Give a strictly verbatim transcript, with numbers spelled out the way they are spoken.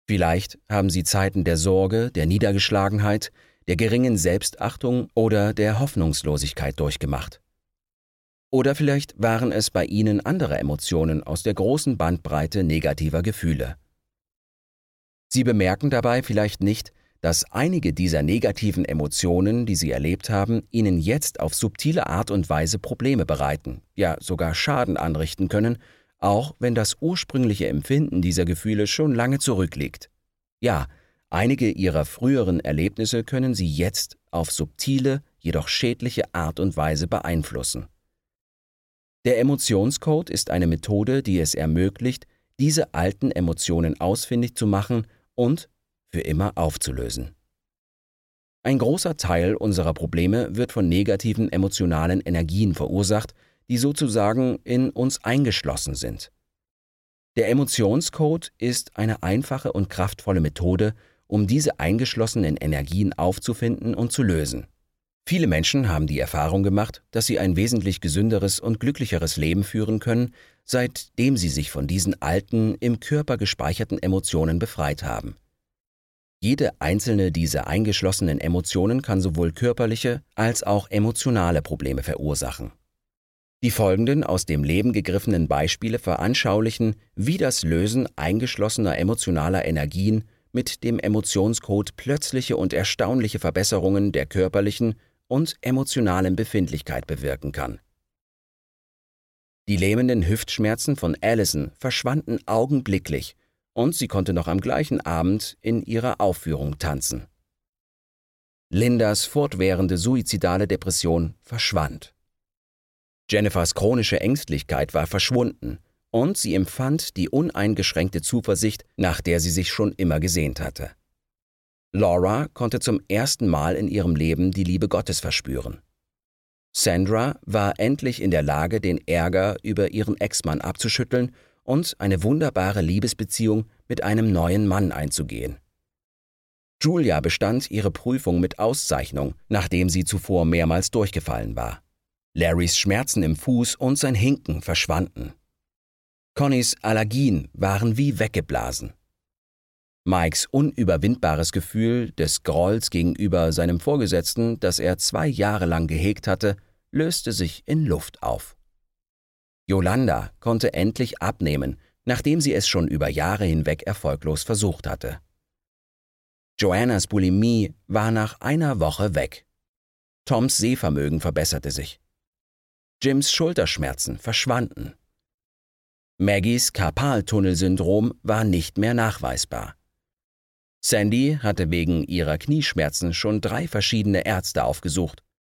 Vielleicht haben Sie Zeiten der Sorge, der Niedergeschlagenheit, der geringen Selbstachtung oder der Hoffnungslosigkeit durchgemacht. Oder vielleicht waren es bei Ihnen andere Emotionen aus der großen Bandbreite negativer Gefühle. Sie bemerken dabei vielleicht nicht, dass einige dieser negativen Emotionen, die Sie erlebt haben, Ihnen jetzt auf subtile Art und Weise Probleme bereiten, ja sogar Schaden anrichten können, auch wenn das ursprüngliche Empfinden dieser Gefühle schon lange zurückliegt. Ja, einige Ihrer früheren Erlebnisse können Sie jetzt auf subtile, jedoch schädliche Art und Weise beeinflussen. Der Emotionscode ist eine Methode, die es ermöglicht, diese alten Emotionen ausfindig zu machen und für immer aufzulösen. Ein großer Teil unserer Probleme wird von negativen emotionalen Energien verursacht, die sozusagen in uns eingeschlossen sind. Der Emotionscode ist eine einfache und kraftvolle Methode, um diese eingeschlossenen Energien aufzufinden und zu lösen. Viele Menschen haben die Erfahrung gemacht, dass sie ein wesentlich gesünderes und glücklicheres Leben führen können, seitdem sie sich von diesen alten, im Körper gespeicherten Emotionen befreit haben. Jede einzelne dieser eingeschlossenen Emotionen kann sowohl körperliche als auch emotionale Probleme verursachen. Die folgenden aus dem Leben gegriffenen Beispiele veranschaulichen, wie das Lösen eingeschlossener emotionaler Energien mit dem Emotionscode plötzliche und erstaunliche Verbesserungen der körperlichen und emotionalen Befindlichkeit bewirken kann. Die lähmenden Hüftschmerzen von Allison verschwanden augenblicklich und sie konnte noch am gleichen Abend in ihrer Aufführung tanzen. Lindas fortwährende suizidale Depression verschwand. Jennifers chronische Ängstlichkeit war verschwunden und sie empfand die uneingeschränkte Zuversicht, nach der sie sich schon immer gesehnt hatte. Laura konnte zum ersten Mal in ihrem Leben die Liebe Gottes verspüren. Sandra war endlich in der Lage, den Ärger über ihren Ex-Mann abzuschütteln und eine wunderbare Liebesbeziehung mit einem neuen Mann einzugehen. Julia bestand ihre Prüfung mit Auszeichnung, nachdem sie zuvor mehrmals durchgefallen war. Larrys Schmerzen im Fuß und sein Hinken verschwanden. Connys Allergien waren wie weggeblasen. Mikes unüberwindbares Gefühl des Grolls gegenüber seinem Vorgesetzten, das er zwei Jahre lang gehegt hatte, löste sich in Luft auf. Yolanda konnte endlich abnehmen, nachdem sie es schon über Jahre hinweg erfolglos versucht hatte. Joannas Bulimie war nach einer Woche weg. Toms Sehvermögen verbesserte sich. Jims Schulterschmerzen verschwanden. Maggies Karpaltunnelsyndrom war nicht mehr nachweisbar. Sandy hatte wegen ihrer Knieschmerzen schon drei verschiedene Ärzte aufgesucht